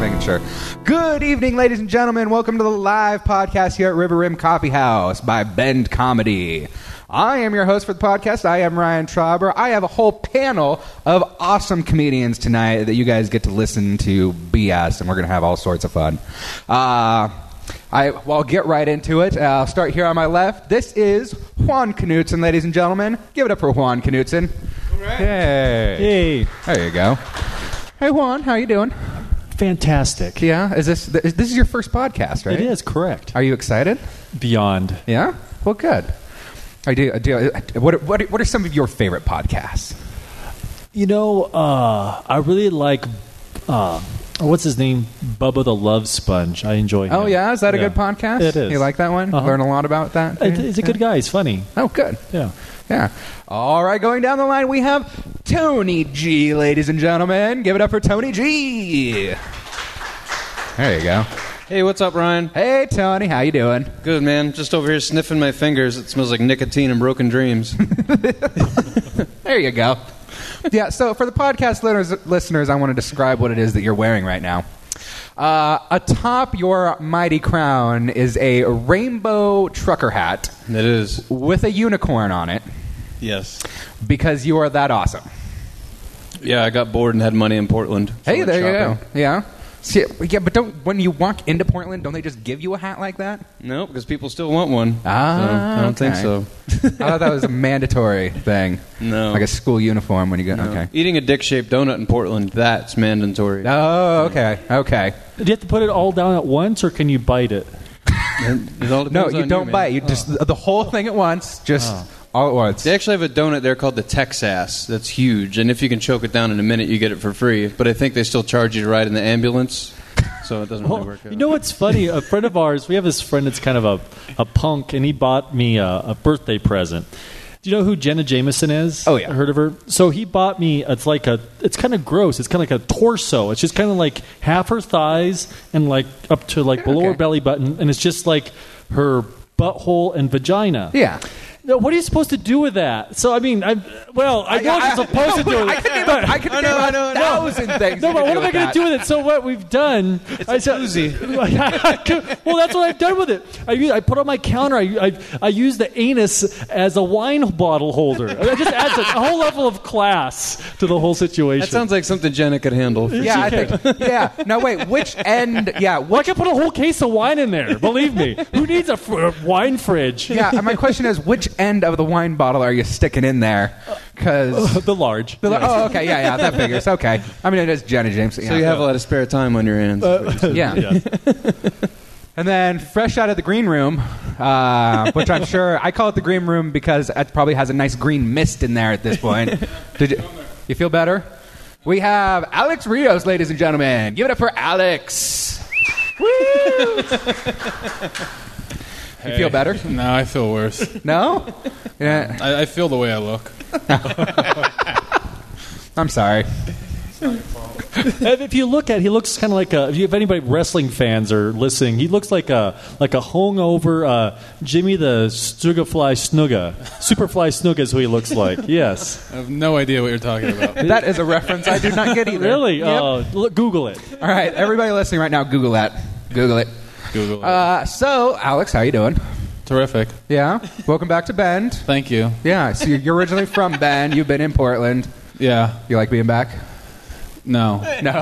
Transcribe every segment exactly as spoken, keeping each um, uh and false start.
making sure. Good evening, ladies and gentlemen. Welcome to the live podcast here at River Rim Coffee House by Bend Comedy. I am your host for the podcast. I am Ryan Trauber. I have a whole panel of awesome comedians tonight that you guys get to listen to B S, and we're going to have all sorts of fun. Uh, I, well, I'll get right into it. Uh, I'll start here on my left. This is Juan Knutson, ladies and gentlemen. Give it up for Juan Knutson. All right. Hey. Hey. There you go. Hey, Juan. How you doing? Fantastic. Yeah? Is this this is your first podcast, right? It is, correct. Are you excited? Beyond. Yeah? Well, good. I do. I do. What, what, what are some of your favorite podcasts? You know, uh, I really like, uh, what's his name? Bubba the Love Sponge. I enjoy him. Oh, yeah? Is that a yeah. good podcast? It is. You like that one? Uh-huh. Learn a lot about that? It, he's a good guy. He's funny. Oh, good. Yeah. Yeah. All right, going down the line, we have Tony G, ladies and gentlemen. Give it up for Tony G. There you go. Hey, what's up, Ryan? Hey, Tony. How you doing? Good, man. Just over here sniffing my fingers. It smells like nicotine and broken dreams. There you go. Yeah, so for the podcast listeners, listeners, I want to describe what it is that you're wearing right now. Uh, atop your mighty crown is a rainbow trucker hat. It is. With a unicorn on it. Yes. Because you are that awesome. Yeah, I got bored and had money in Portland. So Hey, went there you shopping. go. Yeah. See, yeah, but don't when you walk into Portland, don't they just give you a hat like that? No, because people still want one. Ah, so I don't okay. think so. I thought that was a mandatory thing. No. Like a school uniform when you go. No. Okay. Eating a dick-shaped donut in Portland, that's mandatory. Oh, okay. Okay. Do you have to put it all down at once, or can you bite it? It all No, depends you on don't man. bite. You just the whole thing at once, just all at once. They actually have a donut there called the Texas that's huge, and if you can choke it down in a minute, you get it for free. But I think they still charge you to ride in the ambulance, so it doesn't really Well, work out. you know what's funny? A friend of ours, we have this friend that's kind of a, a punk, and he bought me a, a birthday present. Do you know who Jenna Jameson is? Oh, yeah. Heard of her? So he bought me, it's like a, it's kind of gross. It's kind of like a torso. It's just kind of like half her thighs and like up to like below Okay. her belly button. And it's just like her butthole and vagina. Yeah. Now, what are you supposed to do with that? So, I mean, I well, I know what you're supposed to do with I it. could name, but- I could I name know, I a know, I know. thousand things. no, you but could what am I going with to do with it? So what we've done... It's a koozie. well, that's what I've done with it. I, use, I put on my counter, I, I, I use the anus as a wine bottle holder. That just adds a, a whole level of class to the whole situation. That sounds like something Jenna could handle. that. Yeah, I think. Yeah. No, wait. Which end? Yeah. Well, I Which? could put a whole case of wine in there, believe me. Who needs a, fr- a wine fridge? Yeah. My question is, which end of the wine bottle are you sticking in there? Because. the large. Oh, okay. Yeah, yeah. That figures. Okay. I mean, it is Jenna Jameson. So you have a lot of spare time on your hands. Yeah. Yeah. And then fresh out of the green room, uh, which I'm sure I call it the green room because it probably has a nice green mist in there at this point. Did you, you feel better? We have Alex Rios, ladies and gentlemen. Give it up for Alex. Woo! You feel better? No, I feel worse. No? Yeah. I, I feel the way I look. I'm sorry. If you look at, he looks kind of like a. If, you, if anybody wrestling fans are listening, he looks like a like a hungover uh, Jimmy the Snugafly Snugga. Superfly Snugga is who he looks like. Yes. I have no idea what you're talking about. That is a reference I do not get either. Really? Yep. Uh, look, Google it. All right, everybody listening right now, Google that. Google it. Google it. Uh, so, Alex, how you doing? Terrific. Yeah. Welcome back to Bend. Thank you. Yeah. So you're originally from Bend. You've been in Portland. Yeah. You like being back? No. No.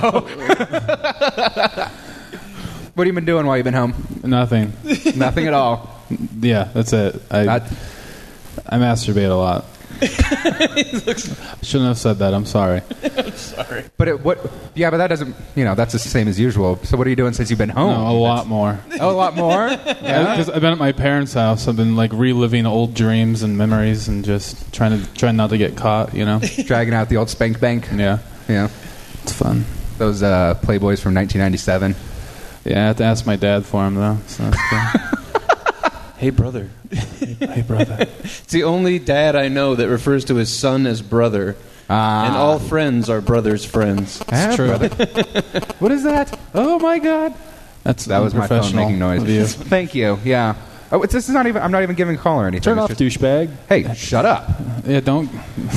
What have you been doing while you've been home? Nothing. Nothing at all. Yeah, that's it. I Not- I masturbate a lot. Shouldn't have said that. I'm sorry. But it, what? Yeah, but that doesn't. You know, that's the same as usual. So what are you doing since you've been home? No, a lot more. Oh, a lot more. Yeah. Because I've been at my parents' house. I've been like reliving old dreams and memories and just trying to trying not to get caught. You know. Dragging out the old spank bank. Yeah. Yeah. It's fun. Those uh, Playboys from nineteen ninety-seven. Yeah, I have to ask my dad for him though. So that's cool. Hey, brother. Hey, brother. It's the only dad I know that refers to his son as brother. Ah. And all friends are brothers' friends. Ah, true. brother. What is that? Oh my God. That's That was my phone unprofessional making noise. of you. Thank you. Yeah. Oh, it's, this is not even. I'm not even giving a call or anything. Turn It's off, just- douchebag. Hey, shut up. Yeah, don't.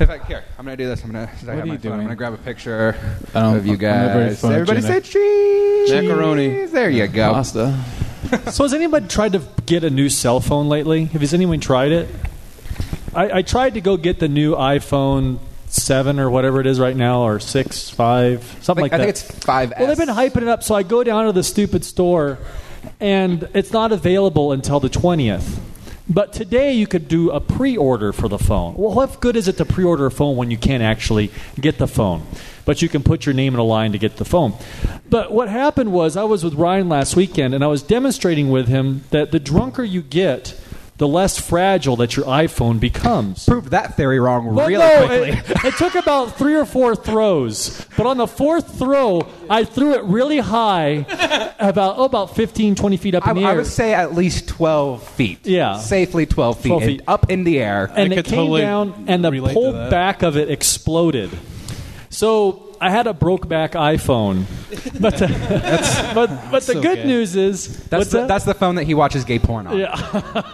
If I, here, I'm gonna do this. I'm gonna. I are have you my phone. doing? I'm gonna grab a picture I don't- of you I'm not very guys. Everybody say photogenic. cheese. Macaroni. There you go. Pasta. So has anybody tried to get a new cell phone lately? Has anyone tried it? I, I tried to go get the new iPhone seven or whatever it is right now, or six, five, something like I that. think it's five S. Well, they've been hyping it up, so I go down to the stupid store, and it's not available until the twentieth. But today you could do a pre-order for the phone. Well, what good is it to pre-order a phone when you can't actually get the phone? But you can put your name in a line to get the phone. But what happened was I was with Ryan last weekend, and I was demonstrating with him that the drunker you get, the less fragile that your iPhone becomes. Proved that theory wrong Well, really no, quickly. It, it took about three or four throws. But on the fourth throw, I threw it really high, about oh, about fifteen, twenty feet up I, in the I air. would say at least twelve feet. Yeah. Safely twelve feet. twelve and feet. up in the air. and I it could came totally down, and the relate to whole that. back of it exploded. So I had a broke back iPhone, but the, but but the so good good. news is That's what's the, that? that's the phone that he watches gay porn on. yeah.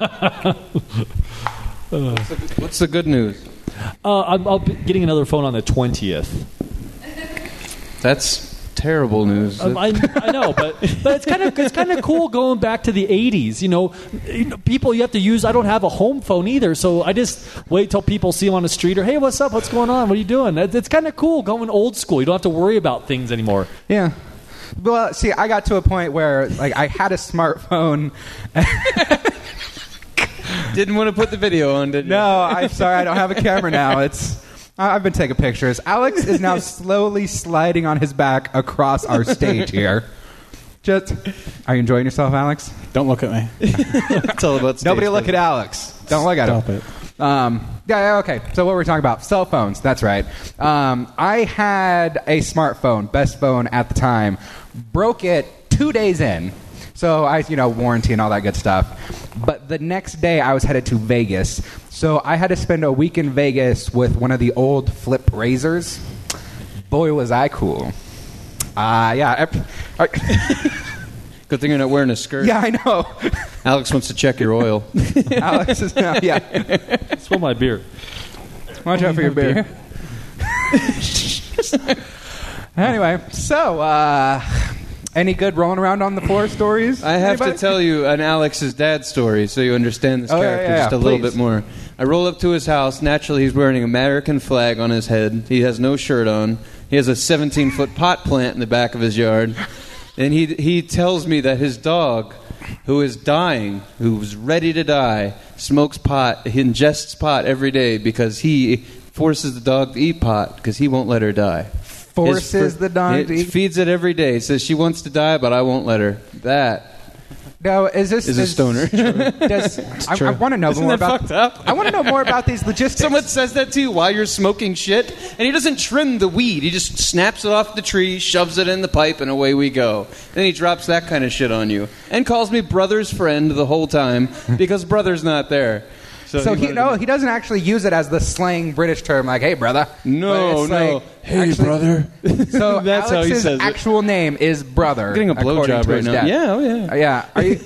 What's the good news? Uh, I'm, I'll be getting another phone on the twentieth. That's terrible news. Um, I, I know, but but it's kind of it's kind of cool going back to the eighties. You know, You know, people you have to use. I don't have a home phone either, so I just wait till people see him on the street or hey, what's up? What's going on? What are you doing? It's, it's kind of cool going old school. You don't have to worry about things anymore. Yeah. Well, see, I got to a point where like I had a smartphone. Didn't want to put the video on, did you? No, I'm sorry, I don't have a camera now. It's I- I've been taking pictures. Alex is now slowly sliding on his back across our stage here. Just, are you enjoying yourself, Alex? Don't look at me. It's all about stage Nobody look at presence. Alex. Don't look at Stop him. it. Um, yeah, yeah, okay. So what we're talking about, cell phones. That's right. Um, I had a smartphone, best phone at the time. Broke it two days in. So I, you know, warranty and all that good stuff. But the next day I was headed to Vegas. So I had to spend a week in Vegas with one of the old flip razors. Boy, was I cool. Uh, yeah. I- I- Good thing you're not wearing a skirt. yeah, I know. Alex wants to check your oil. Alex is now, yeah. Spill my beer. Watch out for your beer. Anyway, so, uh, any good rolling around on the floor stories? I have Anybody? to tell you an Alex's dad story so you understand this Oh, yeah, character yeah, just yeah, a little please. bit more. I roll up to his house. Naturally, he's wearing an American flag on his head. He has no shirt on. He has a seventeen-foot pot plant in the back of his yard. And he he tells me that his dog, who is dying, who's ready to die, smokes pot, he ingests pot every day because he forces the dog to eat pot because he won't let her die. Forces His fr- the dog it to eat? Feeds it every day. He says she wants to die, but I won't let her. That No, is this is a stoner. Does, I, I want to know Isn't more that about. fucked up? I want to know more about these logistics. Someone says that to you while you're smoking shit, and he doesn't trim the weed. He just snaps it off the tree, shoves it in the pipe, and away we go. Then he drops that kind of shit on you, and calls me brother's friend the whole time because brother's not there. so he wanted no, to- he doesn't actually use it as the slang British term, like "Hey, brother." No, But it's no. like, Hey, actually- brother. So That's how he Alex's says it. actual name is brother. I'm getting a according blowjob to right his now. dad. Yeah, oh yeah. Uh, yeah. Are you?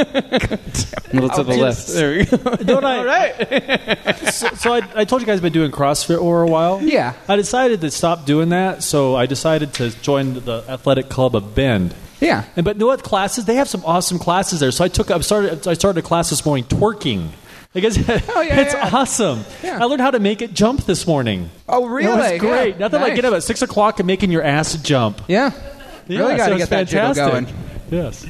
A little to the Oh, left. yes. There we go. Don't I? So, so I, I told you guys I've been doing CrossFit for a while. Yeah. I decided to stop doing that, so I decided to join the athletic club of Bend. Yeah. And but you know what classes? They have some awesome classes there. So I took I started I started a class this morning twerking. I guess Oh, yeah, it's yeah. awesome. Yeah. I learned how to make it jump this morning. Oh, really? It was great. Yeah. Nothing like Nice. get up at six o'clock and making your ass jump. Yeah. Yeah, really got so to it's get that jiggle fantastic. going. Yes.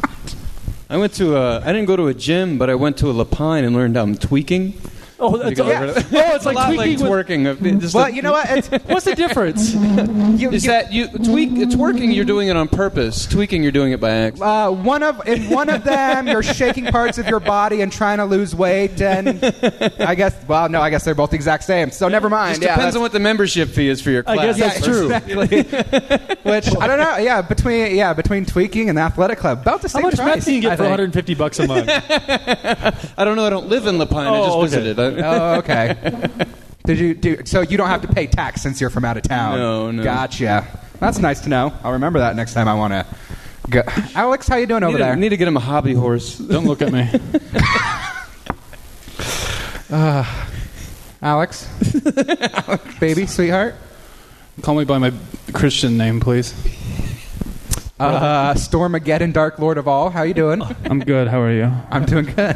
I went to a, I didn't go to a gym, but I went to a Lapine and learned I'm tweaking. Oh, that's You go oh, over to- oh, it's a like lot like tweaking with, twerking. Just Well, a- you know what? It's, what's the difference? you, Is you- that you tweak twerking? You're doing it on purpose. Tweaking, you're doing it by accident. Uh, one of in one of them, you're shaking parts of your body and trying to lose weight, and I guess, well, no, I guess they're both the exact same. So never mind. Just yeah, depends that's- on what the membership fee is for your I class. guess that's true. Exactly. Which I don't know. Yeah, between yeah between tweaking and the athletic club, about the How same much price. meth do you I get for think. one hundred fifty bucks a month? I don't know. I don't live in Lapine. I Oh, just okay. visited. I- Oh, okay. Did you do? So you don't have to pay tax since you're from out of town. No, no. Gotcha. That's nice to know. I'll remember that next time I want to go. Alex, how you doing over need, there? to, need to get him a hobby horse. Don't look at me. Alex? Alex. Baby, sweetheart? Call me by my Christian name, please. Uh, Stormageddon, Dark Lord of All. How you doing? I'm good. How are you? I'm doing good.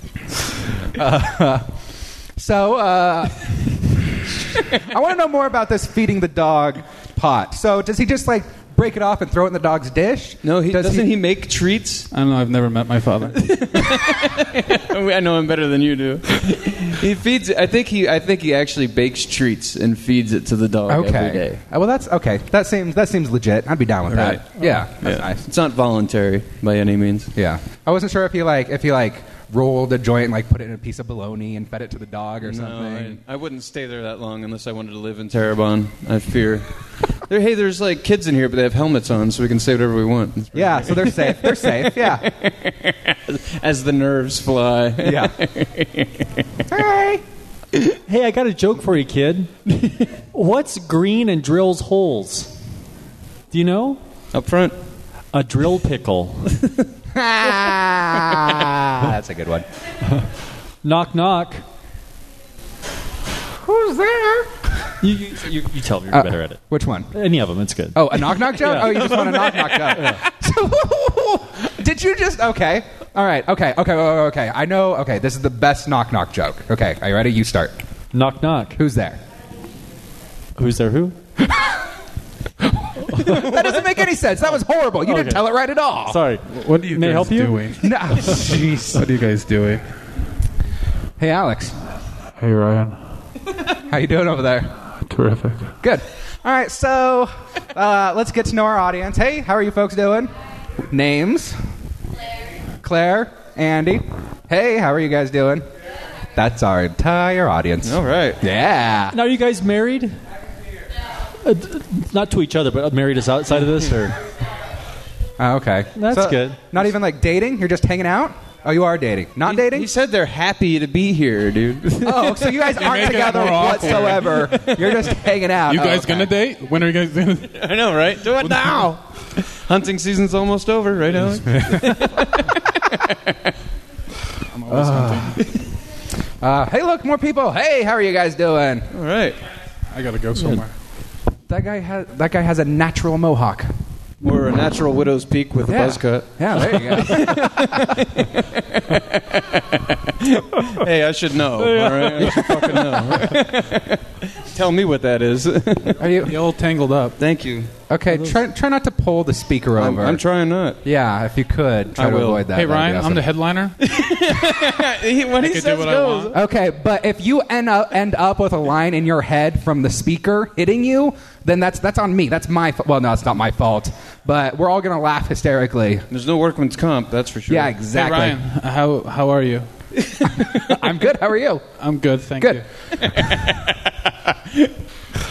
Uh, so, uh, I want to know more about this feeding the dog pot. So, does he just like break it off and throw it in the dog's dish? No, he Does doesn't. He, make treats? I don't know. I've never met my father. I know him better than you do. He feeds. I think he. I think he actually bakes treats and feeds it to the dog Okay. every day. Uh, well, that's okay. That seems that seems legit. I'd be down with Right. that. Yeah, that's Yeah. nice. It's not voluntary by any means. Yeah, I wasn't sure if he like if he like rolled a joint and like put it in a piece of bologna and fed it to the dog or No, something. I, I wouldn't stay there that long unless I wanted to live in Terrebonne. I fear. There, hey, there's like kids in here, but they have helmets on, so we can say whatever we want. It's pretty Yeah, so they're safe. They're safe. Yeah. As the nerves fly. Yeah. Hey. Hey, I got a joke for you, kid. What's green and drills holes? Do you know? Up front. A drill pickle. That's a good one. Knock, knock. Who's there? You, you, you, you tell me you're Uh, better at it. Which one? Any of them, it's good. Oh, a knock knock joke? Yeah. Oh, you just want a knock knock joke. So, did you just okay? All right. Okay. Okay. Okay. Okay. I know. Okay. This is the best knock knock joke. Okay. Are you ready? You start. Knock, knock. Who's there? Who's there who? That doesn't make any sense. That was horrible. You didn't Okay. tell it right at all. Sorry. What are you May I guys help you? doing? No. Jeez. What are you guys doing? Hey, Alex. Hey, Ryan. How you doing over there? Terrific. Good. All right. So, uh, let's get to know our audience. Hey, how are you folks doing? Names? Claire. Claire. Andy. Hey, how are you guys doing? That's our entire audience. All right. Yeah. Now, are you guys married? Uh, d- not to each other, but married us outside of this, or Oh, okay. That's good. Not even like dating? You're just hanging out? Oh, you are dating. Not He, dating? he said they're happy to be here, dude. Oh, so you guys aren't make it together more awkward. whatsoever. You're just hanging out. You Oh, guys okay. gonna date? When are you guys gonna? I know, right? Do it now. Hunting season's almost over, right, Alex? I'm always hunting. Uh, hey, look, more people. Hey, how are you guys doing? All right. I gotta go somewhere. That guy has that guy has a natural mohawk. Or a natural widow's peak with Yeah. a buzz cut. Yeah, there you go. Hey, I should know. All right? I should fucking know. Tell me what that is. Are you You all tangled up. Thank you. okay? Try try not to pull the speaker I'm, over. I'm trying not. Yeah, if you could try I to will. avoid that. Hey, that'd be Ryan, I'm awesome. the headliner. He, what he could do says what I goes. want. Okay, but if you end up end up with a line in your head from the speaker hitting you, then that's that's on me. That's my fa- well, no, it's not my fault. But we're all gonna laugh hysterically. There's no workman's comp, that's for sure. Yeah, Hey, exactly. Ryan, how how are you? I'm good. How are you? I'm good, thank Good. you.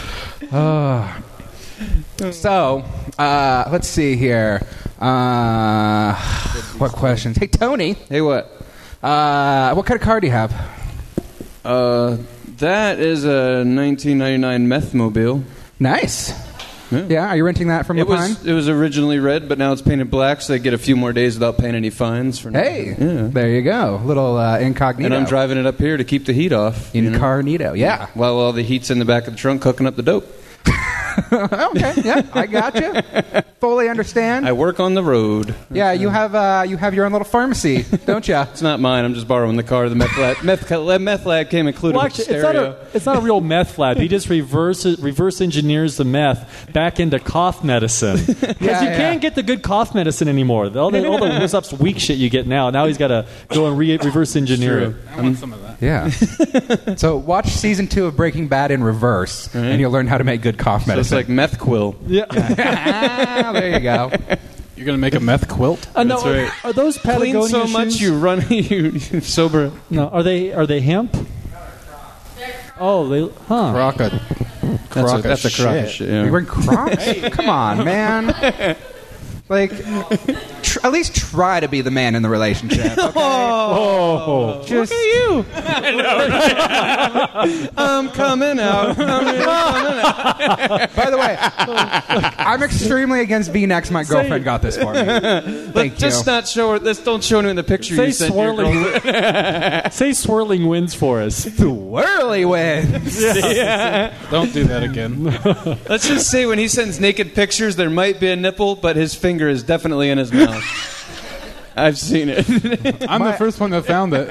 So, uh, let's see here. Uh, what questions? Hey, Tony. Hey, what? Uh, what kind of car do you have? Uh, that is a nineteen ninety-nine Methmobile. Nice. Yeah. Yeah. Are you renting that from It Lapine? was it was originally red, but now it's painted black, so they get a few more days without paying any fines for. Hey, yeah. there you go. Little uh, incognito. And I'm driving it up here to keep the heat off. you know? Incognito. Yeah. While all the heat's in the back of the trunk, cooking up the dope. Okay. Yeah, I got you. Fully understand. I work on the road. Yeah, you have uh, you have your own little pharmacy, don't you? It's not mine. I'm just borrowing the car. The meth lab, meth, meth lab came included well, with actually, it's not stereo. a it's not a real meth lab. He just reverse reverse engineers the meth back into cough medicine because Yeah, you yeah. can't get the good cough medicine anymore. All the all the what's up weak shit you get now. Now he's got to go and re- reverse engineer it. I want some of that. Yeah. So watch season two of Breaking Bad in reverse, and you'll learn how to make good cough So it's medicine. like meth quill. Yeah. Ah, there you go. You're gonna make a meth quilt? Uh, no, That's are, right. are those Clean Patagonia so much shoes? you run you, you sober. No, are they are they hemp? Oh, they huh? Rock a That's crock a, of that's a crock of shit. shit. You Yeah. wearing Crocs? Come on, man. Like, tr- at least try to be the man in the relationship. Okay? Oh, Just, Look at you. I'm coming out. I'm really coming out. by the way, I'm extremely against V-necks. My girlfriend got this for me. Thank you. Just not show her. Let's don't show him in the picture say you sent your swirling. girlfriend. Say swirling winds for us. Whirly winds. Yeah. Don't do that again. Let's just say when he sends naked pictures, there might be a nipple, but his finger is definitely in his mouth. I've seen it. I'm My- the first one that found it.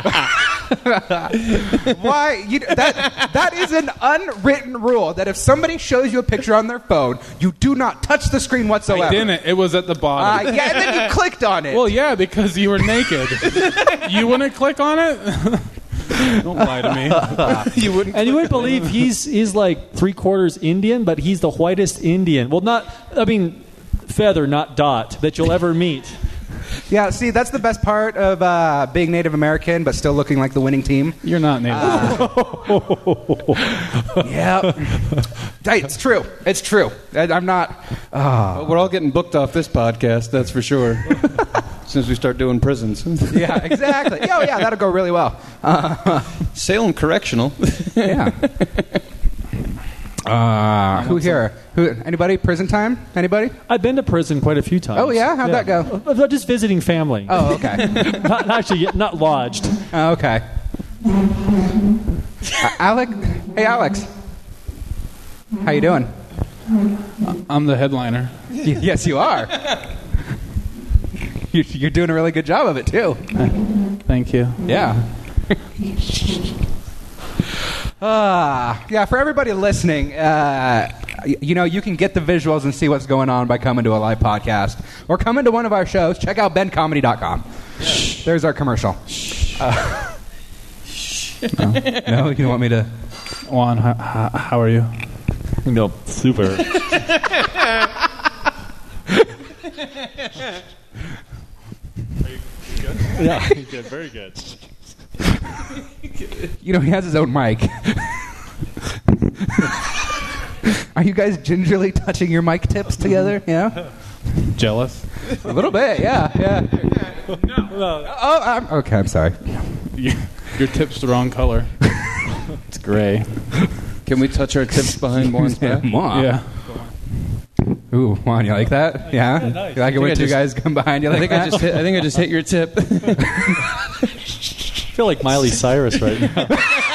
Why? You, that that is an unwritten rule that if somebody shows you a picture on their phone, you do not touch the screen whatsoever. I didn't. It was at the Uh, bottom. yeah, and then you clicked on it. Well, yeah, because you were naked. You wouldn't click on it? Don't lie to me. You wouldn't. And you wouldn't believe he's he's like three quarters Indian, but he's the whitest Indian. Well, not I mean feather, not dot, that you'll ever meet. Yeah, see, that's the best part of uh, being Native American, but still looking like the winning team. You're not native. Yeah, hey, it's true. It's true. I, I'm not. Well, we're all getting booked off this podcast, that's for sure. Since we start doing prisons. Yeah, exactly. Oh, yeah, that'll go really well. Uh, Salem Correctional. yeah. Uh, who here? Who? Anybody? Prison time? Anybody? I've been to prison quite a few times. Oh, yeah? How'd that go? Uh, Just visiting family. Oh, okay. not, not actually, not lodged. Oh, okay. Uh, Alec? Hey, Alex. How you doing? I'm the headliner. Y- yes, you are. You- You're doing a really good job of it, too. Thank you. Yeah. Uh, yeah, for everybody listening, uh, y- you know, you can get the visuals and see what's going on by coming to a live podcast or coming to one of our shows. Check out ben comedy dot com. There's our commercial. Uh, no? no, you don't want me to... Juan, how, how, how are you? No, super. Yeah, you did very good. You know, he has his own mic. Are you guys gingerly touching your mic tips together? Yeah? Jealous? A little bit, yeah, yeah. Oh, I'm, okay, I'm sorry. Your, your tip's the wrong color. It's gray. Can we touch our tips behind Juan's Yeah, back? Mom. Yeah. Ooh, Juan, you like that? Yeah? nice. You like it when I two just- guys come behind you like I think that? I just hit, I think I just hit your tip. I feel like Miley Cyrus right now.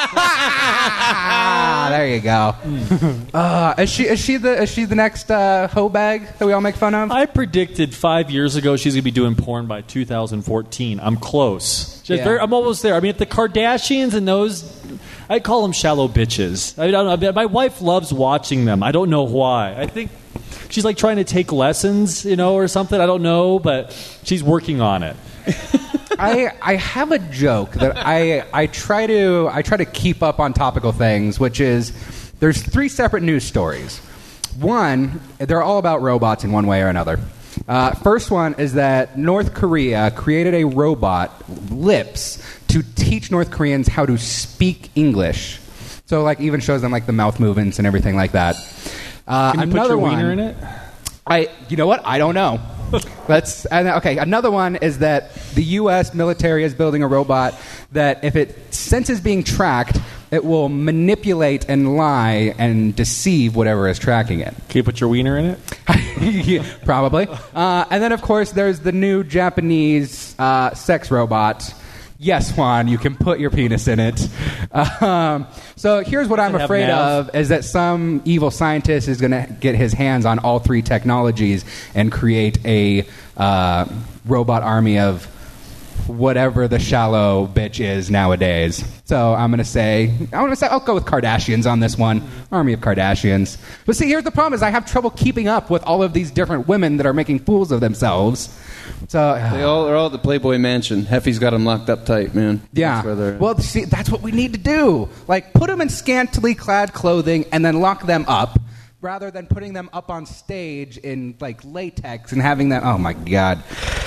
Ah, there you go. Uh, is she is she the is she the next uh, hoe bag that we all make fun of? I predicted five years ago she's going to be doing porn by two thousand fourteen. I'm close. Just Yeah. very, I'm almost there. I mean, if the Kardashians and those, I call them shallow bitches. I don't know. My wife loves watching them. I don't know why. I think she's like trying to take lessons, you know, or something. I don't know, but she's working on it. I I have a joke that I I try to I try to keep up on topical things, which is there's three separate news stories. One, they're all about robots in one way or another. Uh, first one is that North Korea created a robot, Lips, to teach North Koreans how to speak English. So, like, even shows them like the mouth movements and everything like that. Uh, Can you put another your one, wiener in it? I, you know what? I don't know. Let's. And, okay, another one is that the U S military is building a robot that, if it senses being tracked, it will manipulate and lie and deceive whatever is tracking it. Can you put your wiener in it? Yeah, probably. Uh, and then, of course, there's the new Japanese uh, sex robot. Yes, Juan, you can put your penis in it. Um, so here's what I'm Does it have afraid mouth? of, is that some evil scientist is going to get his hands on all three technologies and create a uh, robot army of whatever the shallow bitch is nowadays. So I'm going to say, I'm going to say, I'll go with Kardashians on this one. Army of Kardashians. But see, here's the problem is I have trouble keeping up with all of these different women that are making fools of themselves. So They all are all at the Playboy Mansion. Heffy's got them locked up tight, man. yeah. That's where they're at. Well, see, that's what we need to do. Like, put them in scantily clad clothing and then lock them up, rather than putting them up on stage in like latex and having them. Oh my God.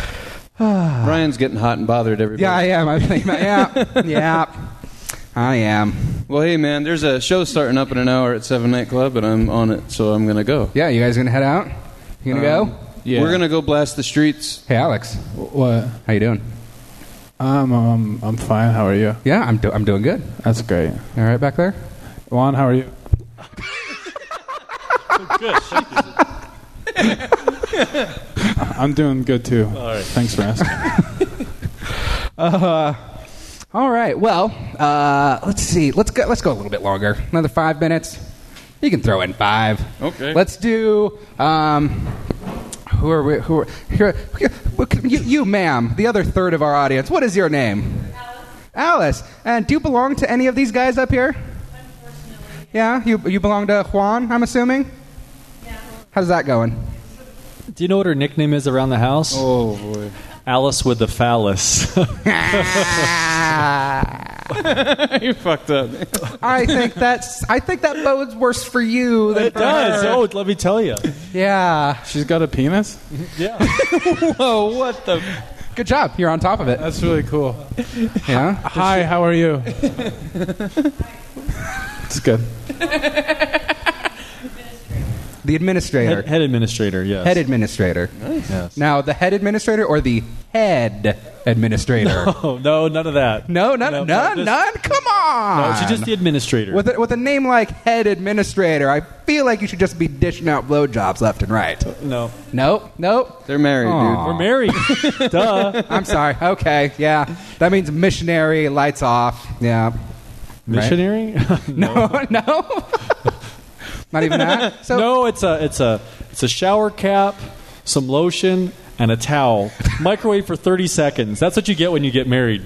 Ryan's getting hot and bothered, everybody. Yeah, I am. I think, yeah, yeah, I am. Well, hey, man, there's a show starting up in an hour at Seven Night Club, and I'm on it, so I'm going to go. Yeah, you guys gonna head out? You gonna Um, go? Yeah. We're going to go blast the streets. Hey, Alex. What? How you doing? Um, um, I'm fine. How are you? Yeah, I'm, do- I'm doing good. That's great. All right back there? Juan, how are you? Good. I'm doing good too. All right. Thanks for asking. Uh, all right. Well, uh, let's see. Let's go. Let's go a little bit longer. Another five minutes. You can throw in five. Okay. Let's do. Um, who are we? Who are here? You, you, ma'am, the other third of our audience. What is your name? Alice. Alice. And do you belong to any of these guys up here? Unfortunately. Yeah. You you belong to Juan? I'm assuming. Yeah. How's that going? Do you know what her nickname is around the house? Oh, boy. Alice with the phallus. You fucked up. I think that's. I think that bodes worse for you than It for does. her. Oh, let me tell you. Yeah. She's got a penis? Yeah. Whoa, what the... Good job. You're on top of it. That's really cool. Yeah. Hi, how are you? It's good. The administrator. Head, head administrator, yes. Head administrator. Yes. Now, the head administrator or the head administrator? Oh, no, none of that. No, none, No, none, just- none. Come on. No, she's just the administrator. with a, with a name like head administrator, I feel like you should just be dishing out blowjobs left and right. no. Nope, nope. They're married, Aw. We're married. Duh. I'm sorry. Okay, yeah, that means missionary. Lights off. Yeah. Missionary? No, no. Not even that. So No, it's a it's a it's a shower cap, some lotion, and a towel. Microwave for thirty seconds. That's what you get when you get married.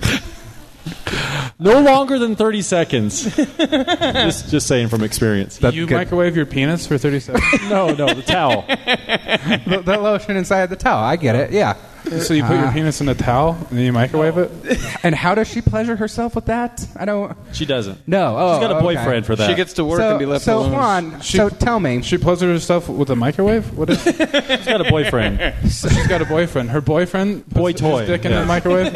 No longer than thirty seconds. just just saying from experience. That's you good. microwave your penis for thirty seconds? No, no, the towel. the, the lotion inside the towel. I get it. Yeah. So you put your Uh. penis in a towel and then you microwave it? And how does she pleasure herself with that? I don't. She doesn't. No. Oh, She's got a okay. boyfriend for that. She gets to work so, and be left so alone. Juan, She- so tell me. She pleasures herself with a microwave? What is She's got a boyfriend. So she's got a boyfriend. Her boyfriend puts Boy his toy, dick in yeah. the microwave?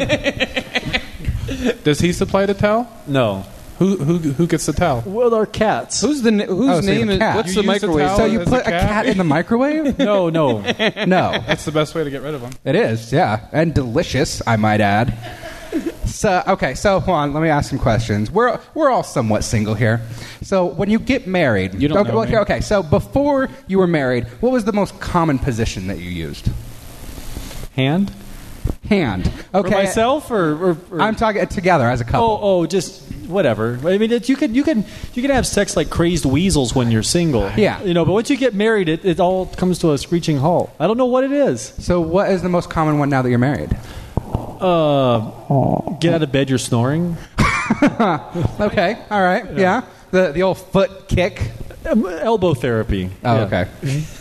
Does he supply the towel? No. Who who who gets the towel? Well, our cats. Who's the na- whose Oh, so you name have a is... cat. What's You the use the microwave? towel? So you as a put a cat? cat in the microwave? No, no. No. That's the best way to get rid of them. It is, yeah. And delicious, I might add. So, okay, so Juan, let me ask some questions. We're we're all somewhat single here. So, when you get married, You don't okay, know well, me. here- okay, so before you were married, what was the most common position that you used? Hand? Hand. Okay. For myself or, or, or I'm talking together as a couple. Oh, oh, just whatever. I mean, it, you can you can you can have sex like craed weasels when you're single. Yeah. you know. But once you get married, it, it all comes to a screeching halt. I don't know what it is. So, what is the most common one now that you're married? Uh, get out of bed. You're snoring. Okay, all right, yeah. The the old foot kick. Um, elbow therapy. Oh, Yeah. okay.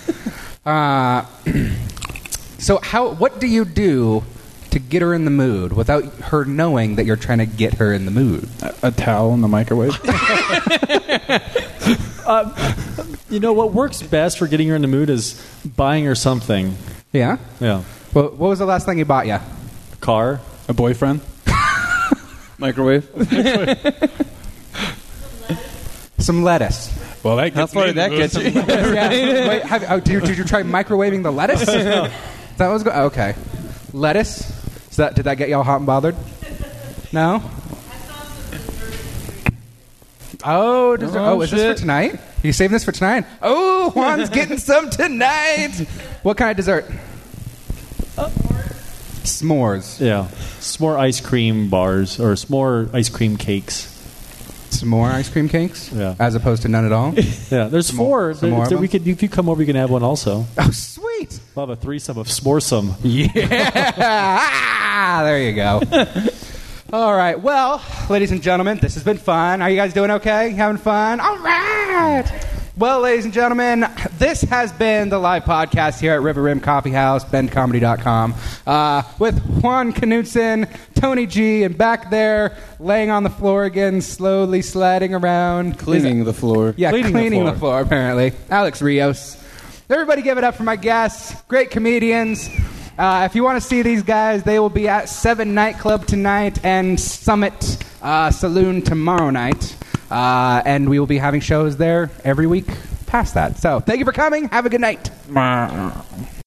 uh, so, how? What do you do to get her in the mood without her knowing that you're trying to get her in the mood? A, a towel in the microwave? You know what works best for getting her in the mood is buying her something. Yeah. Yeah, Well, what was the last thing you bought you? car. A boyfriend? Microwave? Some lettuce. Well, that How gets far me did that in the get mood. you? Yeah. Wait, have, oh, did, you, did you try microwaving the lettuce? That was go- okay. Lettuce. So that, did that get y'all hot and bothered? No. Oh, dessert. Oh, oh, is shit. this for tonight? Are you saving this for tonight? Oh, Juan's getting some tonight. What kind of dessert? S'mores. Yeah, s'more ice cream bars or s'more ice cream cakes. S'more ice cream cakes? Yeah. As opposed to none at all? Yeah, there's Some more- four. some more of There- we them? could, if you come over, you can have one also. Oh, sweet. We'll have a threesome of s'moresome. Yeah. Ah, there you go. All right. Well, ladies and gentlemen, this has been fun. Are you guys doing okay? Having fun? All right. Well, ladies and gentlemen, this has been the live podcast here at River Rim Coffee House, bend comedy dot com, uh, with Juan Knutson, Tony G, and back there, laying on the floor again, slowly sliding around. Cleaning the floor. Yeah, Cleaning cleaning, the the, floor. floor. apparently. Alex Rios. Everybody give it up for my guests. Great comedians. Uh, if you want to see these guys, they will be at Seven Nightclub tonight and Summit uh, Saloon tomorrow night. Uh, and we will be having shows there every week past that. So thank you for coming. Have a good night.